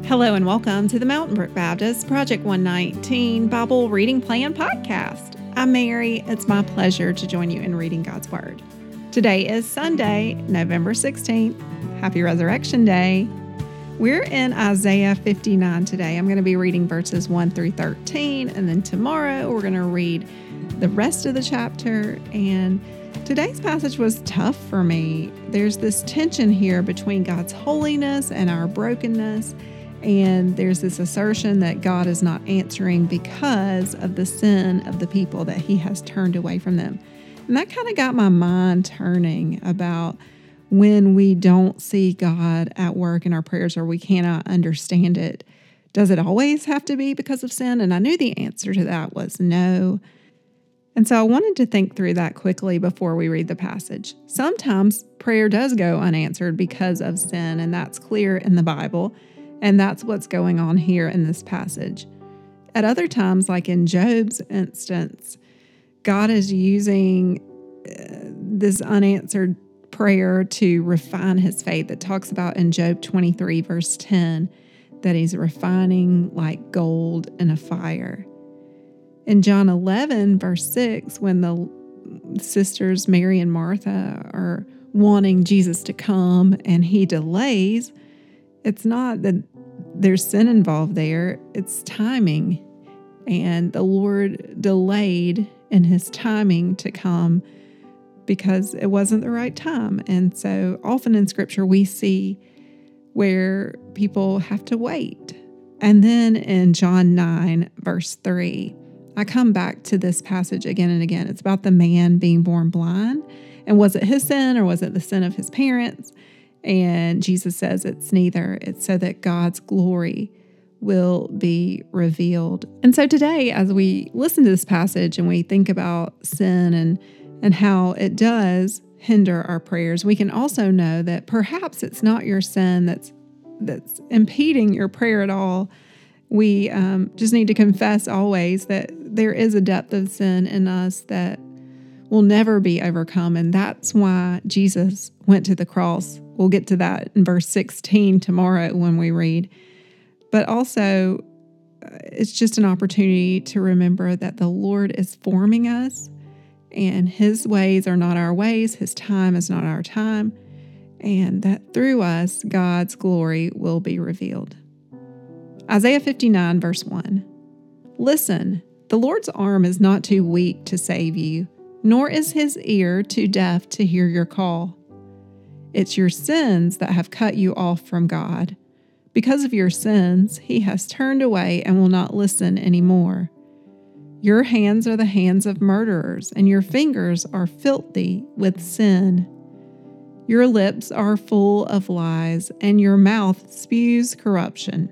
Hello and welcome to the Mountain Brook Baptist Project 119 Bible Reading Plan Podcast. I'm Mary. It's my pleasure to join you in reading God's Word. Today is Sunday, November 16th. Happy Resurrection Day. We're in Isaiah 59 today. I'm going to be reading verses 1 through 13, and then tomorrow we're going to read the rest of the chapter. And today's passage was tough for me. There's this tension here between God's holiness and our brokenness. And there's this assertion that God is not answering because of the sin of the people, that he has turned away from them. And that kind of got my mind turning about when we don't see God at work in our prayers or we cannot understand it. Does it always have to be because of sin? And I knew the answer to that was no. And so I wanted to think through that quickly before we read the passage. Sometimes prayer does go unanswered because of sin, and that's clear in the Bible. And that's what's going on here in this passage. At other times, like in Job's instance, God is using this unanswered prayer to refine his faith. It talks about in Job 23, verse 10, that he's refining like gold in a fire. In John 11, verse 6, when the sisters Mary and Martha are wanting Jesus to come and he delays, it's not that there's sin involved there, it's timing. And the Lord delayed in his timing to come because it wasn't the right time. And so often in Scripture we see where people have to wait. And then in John 9, verse 3, I come back to this passage again and again. It's about the man being born blind. And was it his sin or was it the sin of his parents? And Jesus says it's neither. It's so that God's glory will be revealed. And so today, as we listen to this passage and we think about sin and how it does hinder our prayers, we can also know that perhaps it's not your sin that's impeding your prayer at all. We just need to confess always that there is a depth of sin in us that will never be overcome. And that's why Jesus went to the cross. We'll get to that in verse 16 tomorrow when we read. But also, it's just an opportunity to remember that the Lord is forming us, and his ways are not our ways. His time is not our time. And that through us, God's glory will be revealed. Isaiah 59, verse 1. Listen, the Lord's arm is not too weak to save you, nor is his ear too deaf to hear your call. It's your sins that have cut you off from God. Because of your sins, he has turned away and will not listen anymore. Your hands are the hands of murderers, and your fingers are filthy with sin. Your lips are full of lies, and your mouth spews corruption.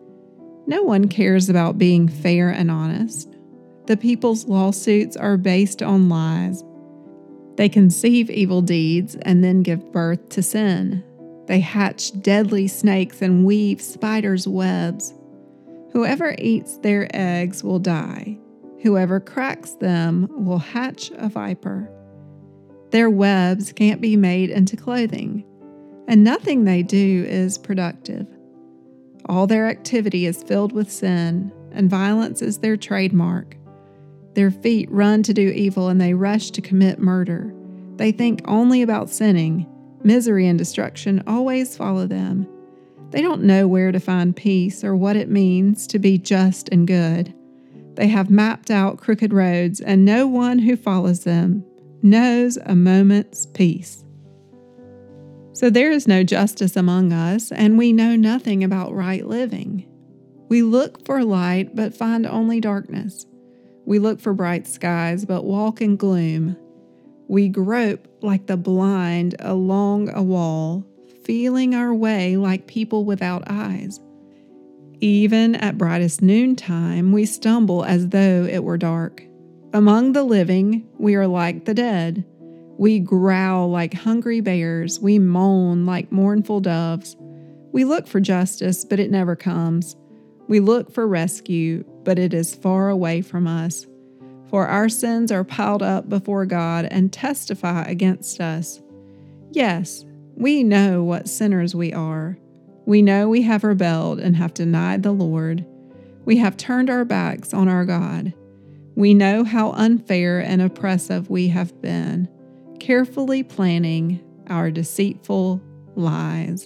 No one cares about being fair and honest. The people's lawsuits are based on lies. They conceive evil deeds and then give birth to sin. They hatch deadly snakes and weave spiders' webs. Whoever eats their eggs will die. Whoever cracks them will hatch a viper. Their webs can't be made into clothing, and nothing they do is productive. All their activity is filled with sin, and violence is their trademark. Their feet run to do evil, and they rush to commit murder. They think only about sinning. Misery and destruction always follow them. They don't know where to find peace or what it means to be just and good. They have mapped out crooked roads, and no one who follows them knows a moment's peace. So there is no justice among us, and we know nothing about right living. We look for light, but find only darkness. We look for bright skies, but walk in gloom. We grope like the blind along a wall, feeling our way like people without eyes. Even at brightest noontime, we stumble as though it were dark. Among the living, we are like the dead. We growl like hungry bears. We moan like mournful doves. We look for justice, but it never comes. We look for rescue, but it is far away from us. For our sins are piled up before God and testify against us. Yes, we know what sinners we are. We know we have rebelled and have denied the Lord. We have turned our backs on our God. We know how unfair and oppressive we have been, carefully planning our deceitful lies.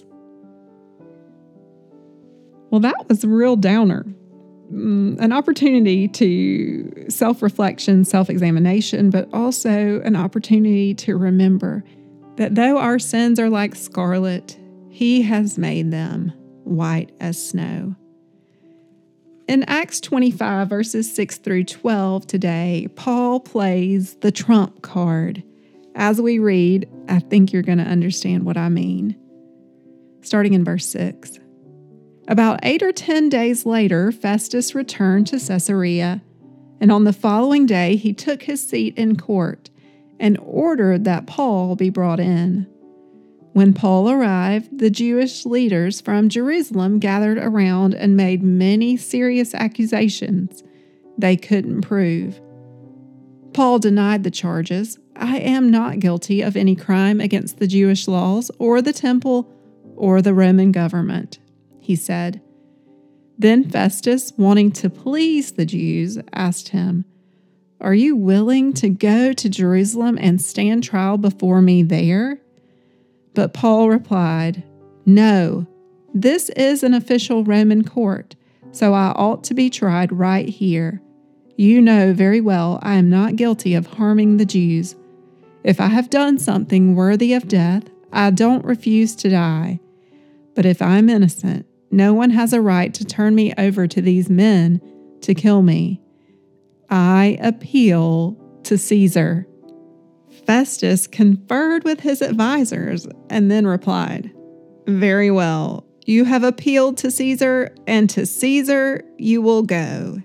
Well, that was a real downer. An opportunity to self-reflection, self-examination, but also an opportunity to remember that though our sins are like scarlet, He has made them white as snow. In Acts 25, verses 6 through 12 today, Paul plays the trump card. As we read, I think you're going to understand what I mean. Starting in verse 6. About 8 or 10 days later, Festus returned to Caesarea, and on the following day he took his seat in court and ordered that Paul be brought in. When Paul arrived, the Jewish leaders from Jerusalem gathered around and made many serious accusations they couldn't prove. Paul denied the charges. I am not guilty of any crime against the Jewish laws or the temple or the Roman government, he said. Then Festus, wanting to please the Jews, asked him, "Are you willing to go to Jerusalem and stand trial before me there?" But Paul replied, "No, this is an official Roman court, so I ought to be tried right here. You know very well I am not guilty of harming the Jews. If I have done something worthy of death, I don't refuse to die. But if I am innocent, no one has a right to turn me over to these men to kill me. I appeal to Caesar." Festus conferred with his advisors and then replied, "Very well, you have appealed to Caesar, and to Caesar you will go."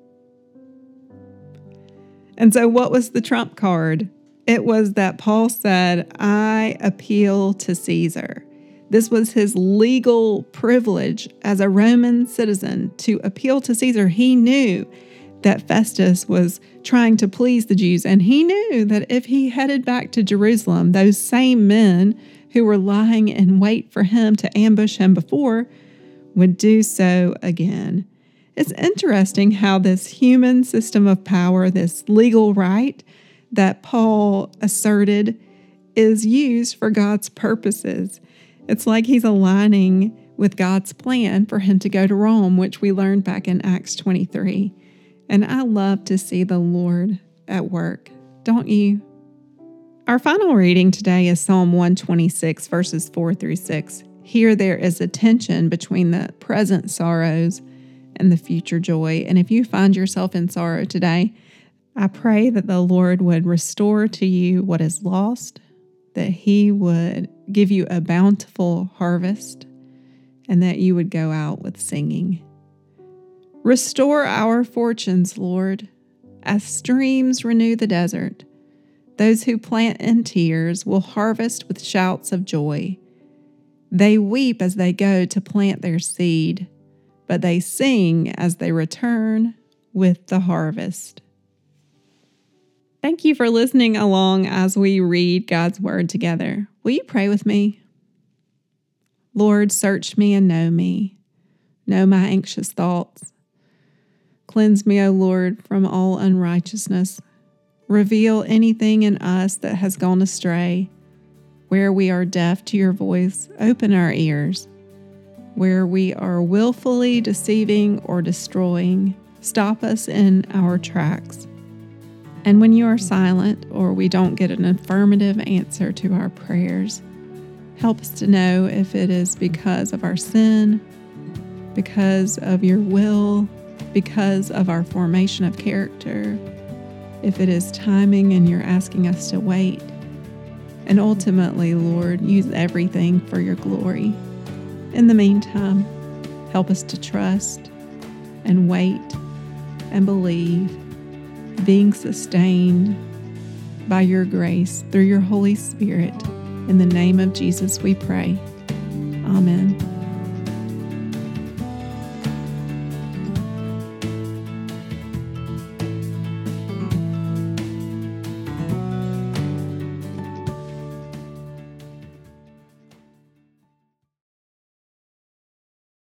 And so what was the trump card? It was that Paul said, "I appeal to Caesar." This was his legal privilege as a Roman citizen to appeal to Caesar. He knew that Festus was trying to please the Jews, and he knew that if he headed back to Jerusalem, those same men who were lying in wait for him to ambush him before would do so again. It's interesting how this human system of power, this legal right that Paul asserted, is used for God's purposes. It's like he's aligning with God's plan for him to go to Rome, which we learned back in Acts 23. And I love to see the Lord at work, don't you? Our final reading today is Psalm 126, verses 4 through 6. Here there is a tension between the present sorrows and the future joy. And if you find yourself in sorrow today, I pray that the Lord would restore to you what is lost, that He would give you a bountiful harvest, and that you would go out with singing. Restore our fortunes, Lord, as streams renew the desert. Those who plant in tears will harvest with shouts of joy. They weep as they go to plant their seed, but they sing as they return with the harvest. Thank you for listening along as we read God's Word together. Will you pray with me? Lord, search me and know me. Know my anxious thoughts. Cleanse me, O Lord, from all unrighteousness. Reveal anything in us that has gone astray. Where we are deaf to your voice, open our ears. Where we are willfully deceiving or destroying, stop us in our tracks. And when you are silent or we don't get an affirmative answer to our prayers, help us to know if it is because of our sin, because of your will, because of our formation of character, if it is timing and you're asking us to wait. And ultimately, Lord, use everything for your glory. In the meantime, help us to trust and wait and believe, being sustained by your grace through your Holy Spirit. In the name of Jesus we pray. Amen.